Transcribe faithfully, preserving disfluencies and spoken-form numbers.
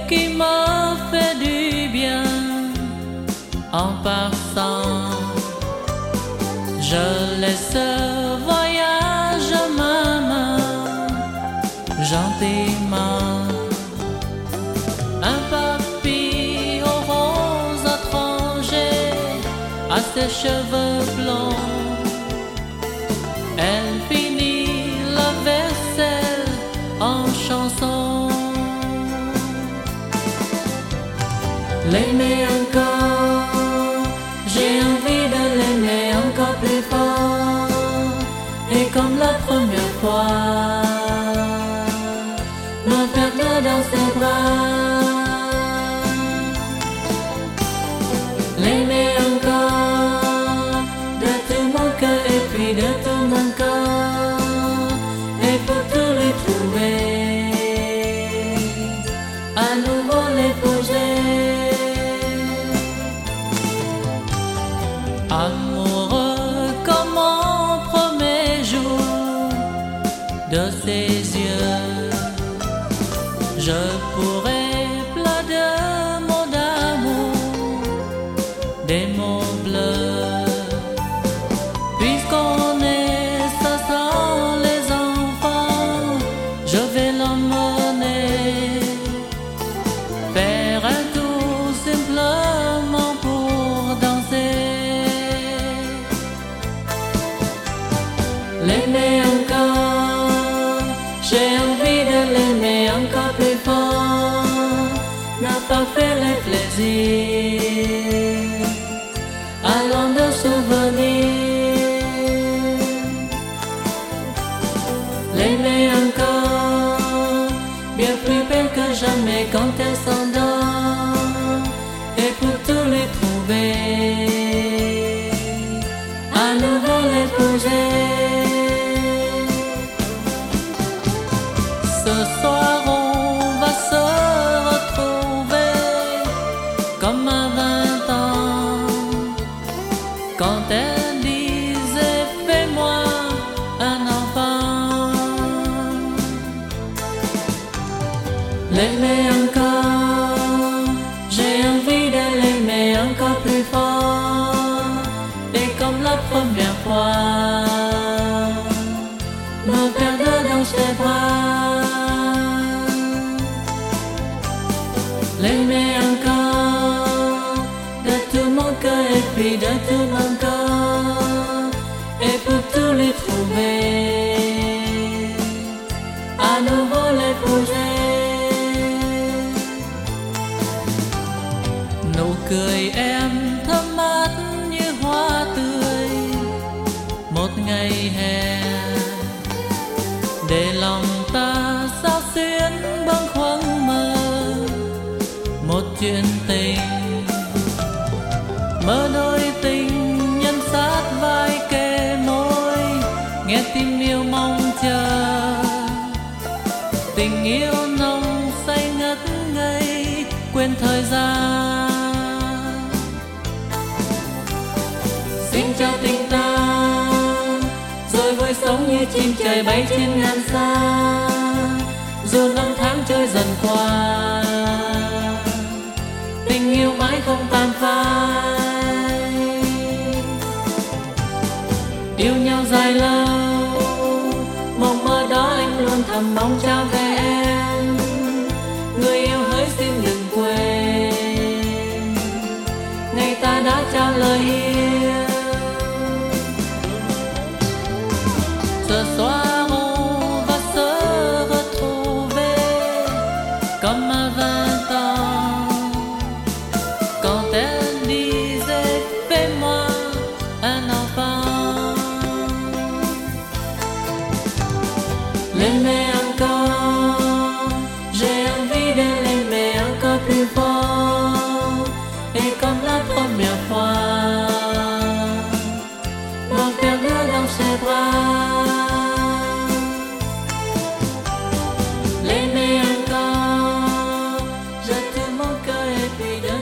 qui m'a fait du bien en passant. Je laisse voyage ma main gentiment. Un papy aux roses étrangers à ses cheveux blonds. Elle finit la vaisselle en chanson. L'aimer encore, j'ai envie de l'aimer encore plus fort. Et comme la première fois, me perdre dans ses bras. L'aimer encore, de tout mon cœur et puis de tout mon corps. Et pour tout lui trouver, à nouveau l'épouser. Amoureux comme mon premier jour de ses yeux, je pourrais plein de mots d'amour, des mots bleus. Puisqu'on est ça sans les enfants, je vais l'emmener faire un tour simplement pour danser. L'aimer encore, j'ai envie de l'aimer encore plus fort. N'a pas fait les plaisirs, allons de souvenirs. L'aimer encore, bien plus belle que jamais quand elle s'endort. Et pour tout lui trouver, à nouveau l'épouser. Ce soir on va se retrouver comme à vingt ans, quand elle disait fais-moi un enfant. L'aimer encore, j'ai envie de l'aimer encore plus fort. Et comme la première fois, me perdre dans ses bras. L'aimer encore, de tout mon cœur et puis de tout mon corps. Et pour tout lui trouver, à nouveau l'épouser. Nụ cười em thơm mát như hoa tươi một ngày hè, để lòng ta sao xuyến bâng khuâng mơ một chuyện tình. Mơ đôi tình nhân sát vai kề môi, nghe tim yêu mong chờ. Tình yêu nồng say ngất ngây, quên thời gian. Xin chào tình ta, rồi vui sống như chim trời bay trên ngàn xa. Dù năm tháng trôi dần qua, tình yêu mãi không tàn phai. Yêu nhau dài lâu, mộng mơ đó anh luôn thầm mong trao về em. Người yêu hỡi xin đừng quên, ngày ta đã trao lời yêu. Ce soir on va se retrouver comme à vingt ans, quand elle disait fais-moi un enfant. L'aimer encore, j'ai envie de l'aimer encore plus fort. Et comme la première fois, me perdre dans ses bras. L'aimer encore, je tout mon cœur et puis de